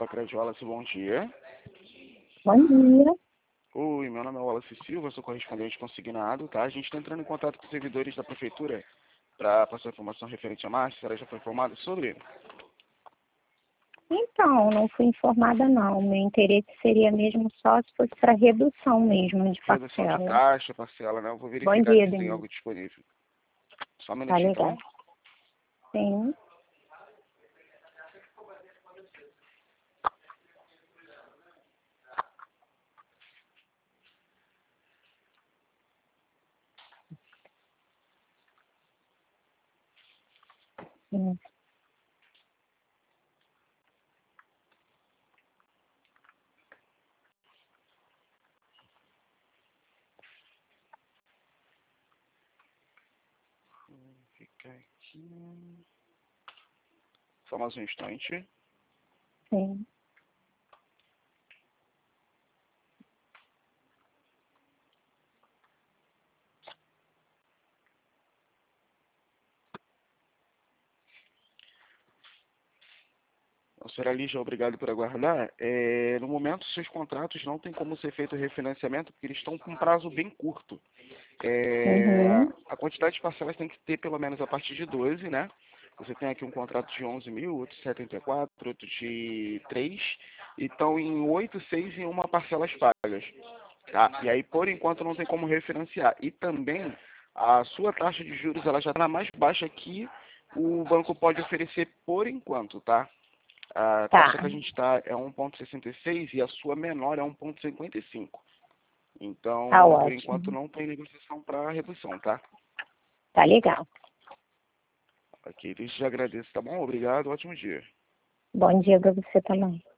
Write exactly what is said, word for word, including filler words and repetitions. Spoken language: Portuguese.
Pacred Wallace, bom dia. Bom dia. Oi, meu nome é Wallace Silva, sou correspondente consignado, tá? A gente está entrando em contato com os servidores da prefeitura para passar informação referente a Márcia. A senhora já foi informada sobre? Então, não fui informada não. Meu interesse seria mesmo só se fosse para redução mesmo de Redução de parcela. taxa, parcela, né? Eu vou Bom verificar dia, se tem Denise. algo disponível. Só um Tá minutinho, tá legal. bom? Sim. Sim. Fica aqui. Só mais um instante. Sim. Então, senhora Lígia, obrigado por aguardar. É, no momento, seus contratos não tem como ser feito refinanciamento, porque eles estão com um prazo bem curto. É, Uhum. a quantidade de parcelas tem que ter pelo menos a partir de doze, né? Você tem aqui um contrato de onze mil, outro de setenta e quatro, outro de três. Então, em oito, seis e uma parcelas pagas. Tá? E aí, por enquanto, não tem como refinanciar. E também, a sua taxa de juros ela já está na mais baixa que o banco pode oferecer por enquanto, tá? A taxa que Tá. a gente está é um vírgula sessenta e seis e a sua menor é um vírgula cinquenta e cinco. Tá Então, por enquanto, ótimo. não tem negociação para redução, tá? Tá legal. Ok, desde já agradeço, tá bom? Obrigado, ótimo dia. Bom dia para você também.